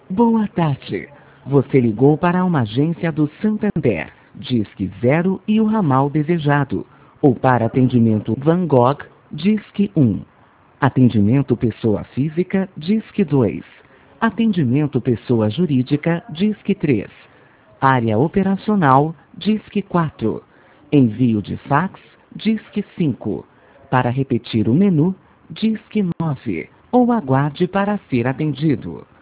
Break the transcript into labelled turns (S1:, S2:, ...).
S1: Boa tarde. Você ligou para uma agência do Santander, Disque 0 e o ramal desejado. Ou para atendimento Van Gogh, Disque 1. Atendimento pessoa física, Disque 2. Atendimento pessoa jurídica, Disque 3. Área operacional, Disque 4. Envio de fax, Disque 5. Para repetir o menu, Disque 9. Ou aguarde para ser atendido.